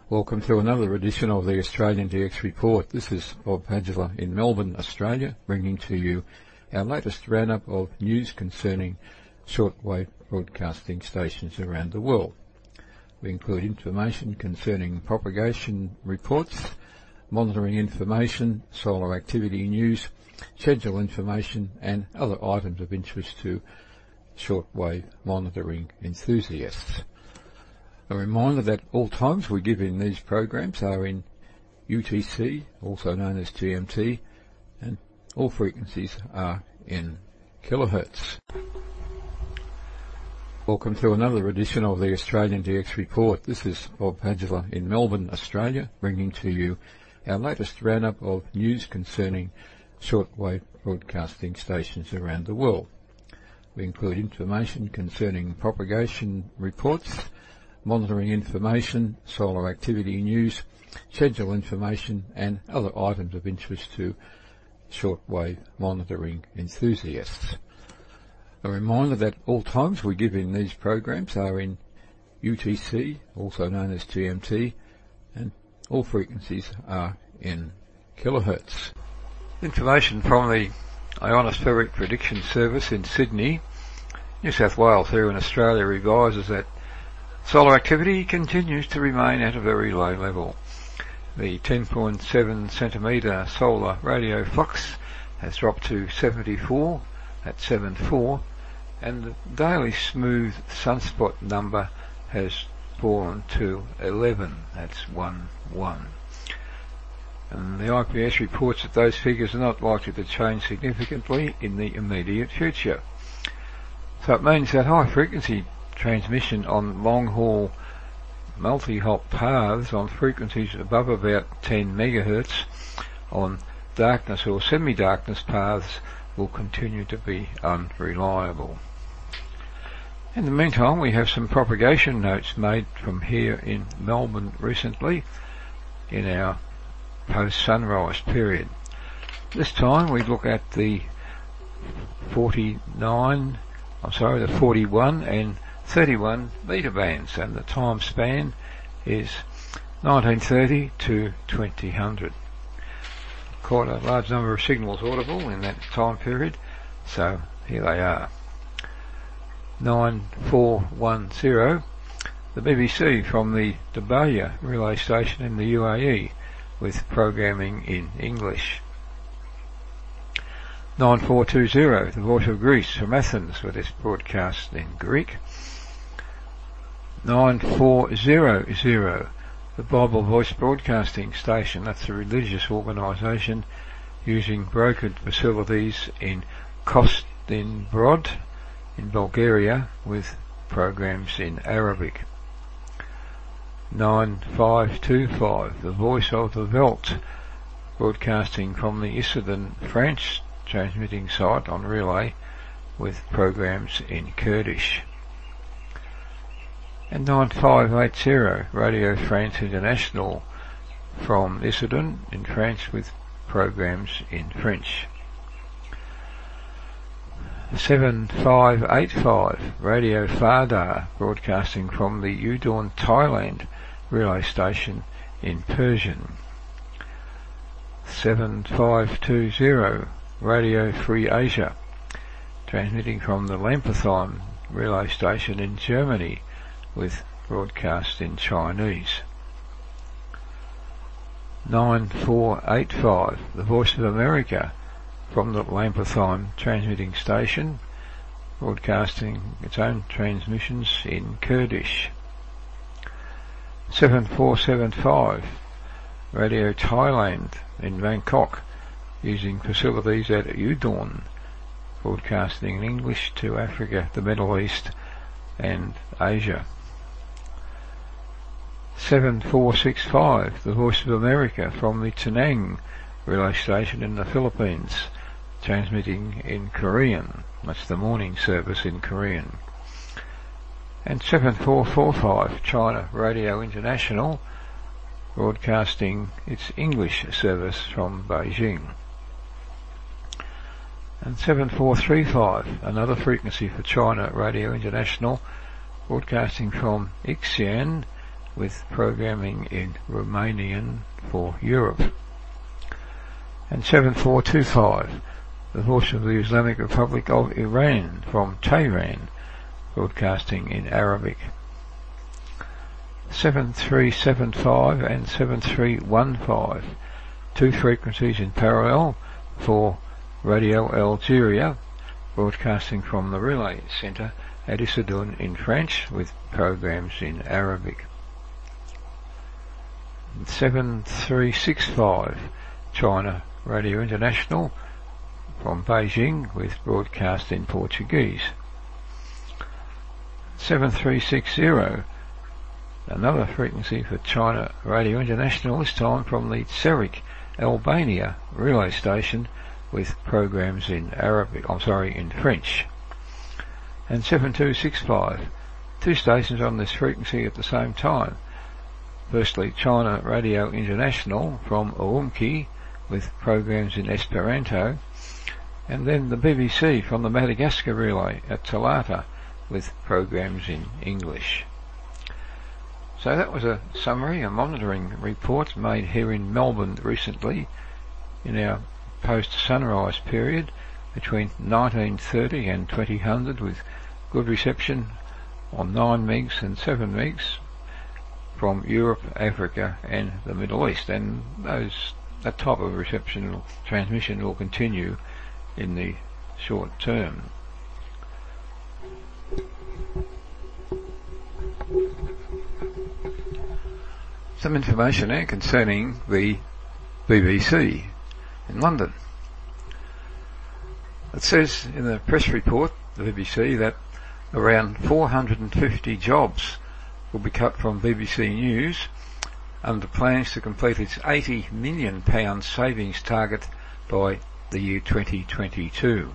Welcome to another edition of the Australian DX Report. This is Bob Padgela in Melbourne, Australia, bringing to you our latest roundup of news concerning shortwave broadcasting stations around the world. We include information concerning propagation reports, monitoring information, solar activity news, schedule information and other items of interest to shortwave monitoring enthusiasts. A reminder that all times we give in these programs are in UTC, also known as GMT, and all frequencies are in kilohertz. Welcome to another edition of the Australian DX Report. This is Bob Padgela in Melbourne, Australia, bringing to you our latest roundup of news concerning shortwave broadcasting stations around the world. We include information concerning propagation reports, monitoring information, solar activity news, schedule information and other items of interest to shortwave monitoring enthusiasts. A reminder that all times we give in these programs are in UTC, also known as GMT, and all frequencies are in kilohertz. Information from the Ionospheric Prediction Service in Sydney, New South Wales here in Australia revises that solar activity continues to remain at a very low level. The 10.7 centimetre solar radio flux has dropped to 74 at 7.4, and the daily smooth sunspot number has fallen to 11, that's 1.1. And the IPS reports that those figures are not likely to change significantly in the immediate future. So it means that high frequency transmission on long-haul multi-hop paths on frequencies above about 10 megahertz on darkness or semi-darkness paths will continue to be unreliable. In the meantime, we have some propagation notes made from here in Melbourne recently in our post-sunrise period. This time we look at the 41 and 31 metre bands, and the time span is 1930 to 2000. Quite a large number of signals audible in that time period, so here they are. 9410, the BBC from the Dubaia relay station in the UAE with programming in English. 9420, the Voice of Greece from Athens with its broadcast in Greek. 9400, the Bible Voice Broadcasting Station, that's a religious organisation using brokered facilities in Kostinbrod in Bulgaria with programs in Arabic. 9525, the Voice of the Veldt, broadcasting from the Issoudun, France, transmitting site on relay with programs in Kurdish. And 9580, Radio France International from Issoudun in France with programs in French. 7585, Radio Fardar, broadcasting from the Udon, Thailand relay station in Persian. 7520, Radio Free Asia, transmitting from the Lampertheim relay station in Germany with broadcast in Chinese. 9485, the Voice of America from the Lampertheim transmitting station, broadcasting its own transmissions in Kurdish. 7475, Radio Thailand in Bangkok, using facilities at Udon, broadcasting in English to Africa, the Middle East and Asia. 7465, the Voice of America from the Penang relay station in the Philippines, transmitting in Korean, that's the morning service in Korean. And 7445, China Radio International, broadcasting its English service from Beijing. And 7435, another frequency for China Radio International, broadcasting from Xi'an, with programming in Romanian for Europe. And 7425, the Voice of the Islamic Republic of Iran from Tehran, broadcasting in Arabic. 7375 and 7315, two frequencies in parallel for Radio Algeria, broadcasting from the Relay Centre at Issoudun in French with programs in Arabic. 7365, China Radio International from Beijing with broadcast in Portuguese. 7360, another frequency for China Radio International, this time from the Cerik, Albania relay station with programs in in French. And 7265, two stations on this frequency at the same time. Firstly, China Radio International from Urumqi with programs in Esperanto, and then the BBC from the Madagascar relay at Talata with programs in English. So that was a summary, a monitoring report made here in Melbourne recently in our post-sunrise period between 1930 and 2000, with good reception on 9 megs and 7 megs from Europe, Africa and the Middle East, and that type of transmission will continue in the short term. Some information now concerning the BBC in London. It says in the press report, the BBC, that around 450 jobs will be cut from BBC News under plans to complete its £80 million savings target by the year 2022.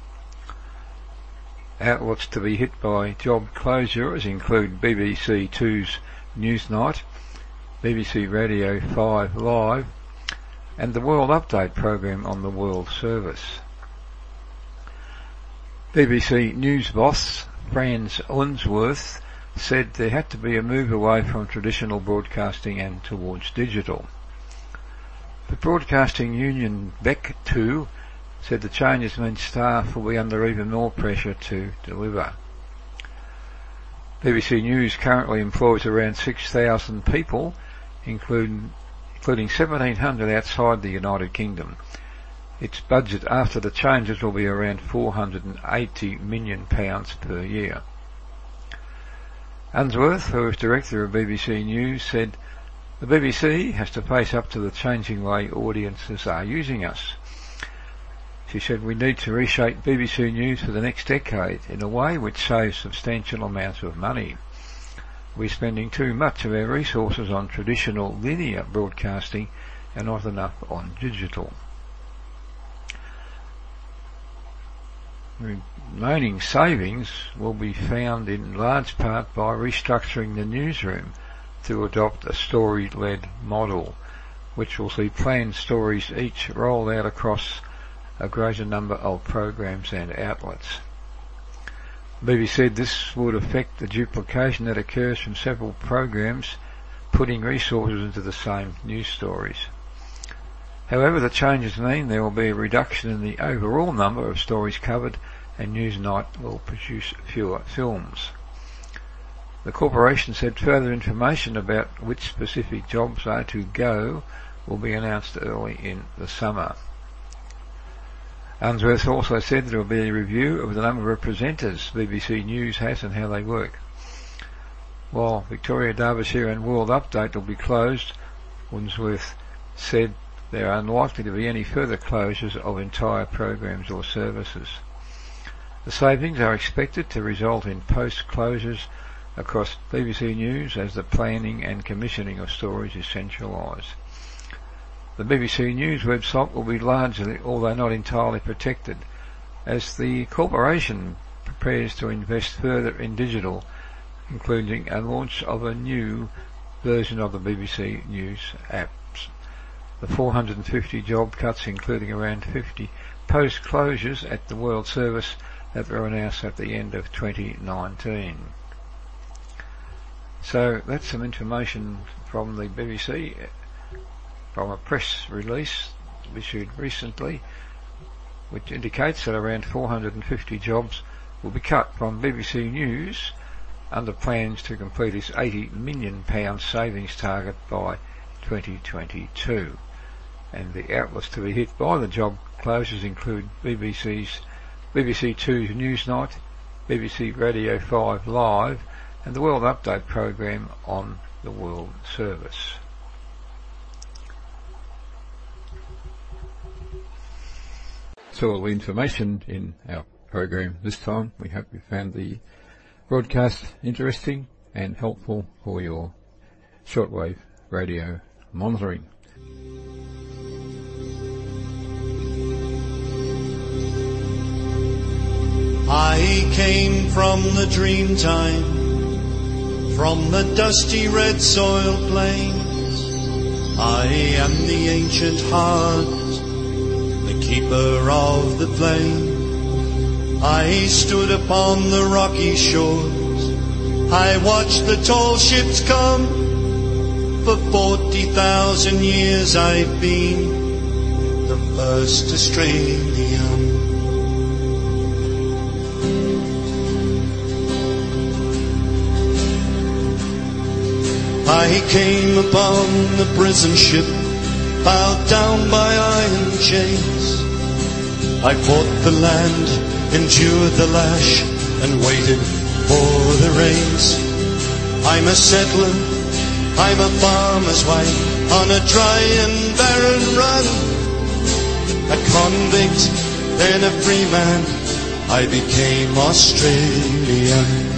Outlets to be hit by job closures include BBC Two's Newsnight, BBC Radio 5 Live, and the World Update program on the World Service. BBC News boss Franz Unsworth said there had to be a move away from traditional broadcasting and towards digital. The Broadcasting Union BEC2 said the changes mean staff will be under even more pressure to deliver. BBC News currently employs around 6,000 people, including 1,700 outside the United Kingdom. Its budget after the changes will be around £480 million per year. Unsworth, who is director of BBC News, said the BBC has to face up to the changing way audiences are using us. She said we need to reshape BBC News for the next decade in a way which saves substantial amounts of money. We're spending too much of our resources on traditional linear broadcasting and not enough on digital. Remaining savings will be found in large part by restructuring the newsroom to adopt a story-led model, which will see planned stories each rolled out across a greater number of programs and outlets. BBC said this would affect the duplication that occurs from several programs putting resources into the same news stories. However, the changes mean there will be a reduction in the overall number of stories covered, and Newsnight will produce fewer films. The corporation said further information about which specific jobs are to go will be announced early in the summer. Unsworth also said there will be a review of the number of presenters BBC News has and how they work. While Victoria, Derbyshire and World Update will be closed, Unsworth said there are unlikely to be any further closures of entire programs or services. The savings are expected to result in post-closures across BBC News as the planning and commissioning of stories is centralised. The BBC News website will be largely, although not entirely, protected, as the corporation prepares to invest further in digital, including a launch of a new version of the BBC News apps. The 450 job cuts, including around 50 post-closures at the World Service that were announced at the end of 2019. So that's some information from the BBC, from a press release issued recently, which indicates that around 450 jobs will be cut from BBC News under plans to complete its £80 million savings target by 2022. And the outlets to be hit by the job closures include BBC 2's Newsnight, BBC Radio 5 Live, and the World Update program on the World Service. So all the information in our program this time. We hope you found the broadcast interesting and helpful for your shortwave radio monitoring. I came from the dream time, from the dusty red soil plains. I am the ancient heart, the keeper of the flame. I stood upon the rocky shores, I watched the tall ships come. For 40,000 years I've been the first Australian. I came upon the prison ship, bowed down by iron chains. I fought the land, endured the lash, and waited for the rains. I'm a settler, I'm a farmer's wife, on a dry and barren run. A convict, then a free man, I became Australian.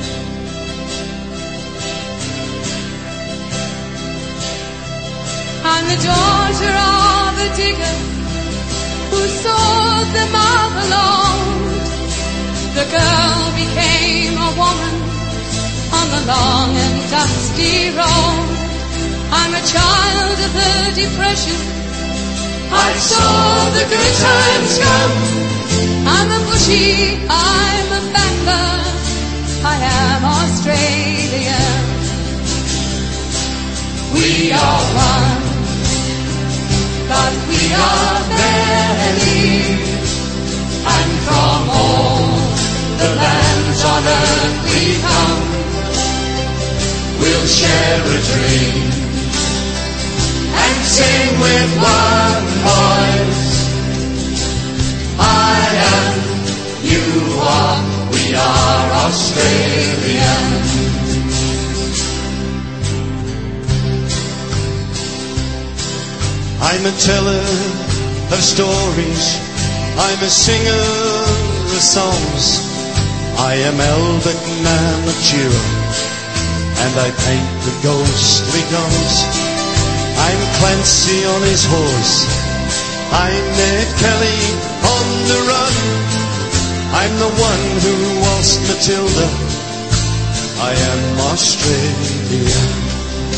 I'm the daughter of a digger who sawed the mother alone. The girl became a woman on the long and dusty road. I'm a child of the Depression, I saw the good times come. I'm a bushy, I'm a battler, I am Australian. We are one, but we are many, and from all the lands on earth we come. We'll share a dream and sing with one voice. I am, you are, we are Australian. I'm a teller of stories, I'm a singer of songs. I am Albert Namatjira, and I paint the ghostly guns. I'm Clancy on his horse, I'm Ned Kelly on the run. I'm the one who waltzed Matilda, I am Australian.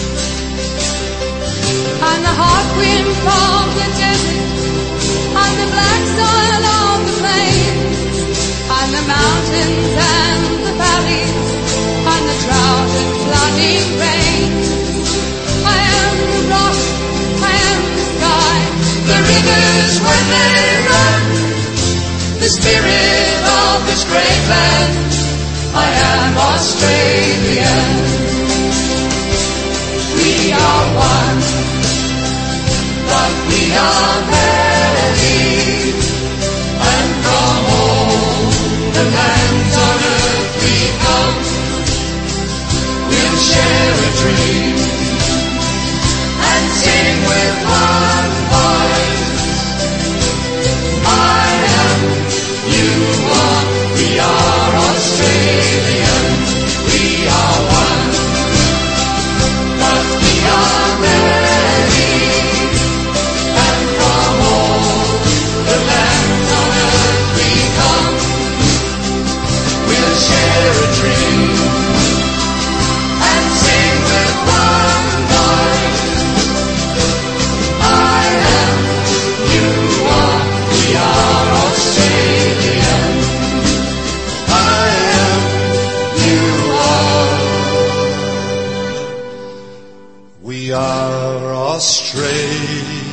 I'm the hot wind from the desert, I'm the black soil of the plains, I'm the mountains and the valleys, I'm the drought and flooding rain. I am the rock, I am the sky, the rivers when they run, the spirit of this great land, I am Australian. We are one, but we are many, and from all the lands on earth we come. We'll share a dream and sing with one voice. I am, you are, we are Australian. We are one, but we are many, and from all the lands on earth we come. We'll share a dream and sing with one far astray.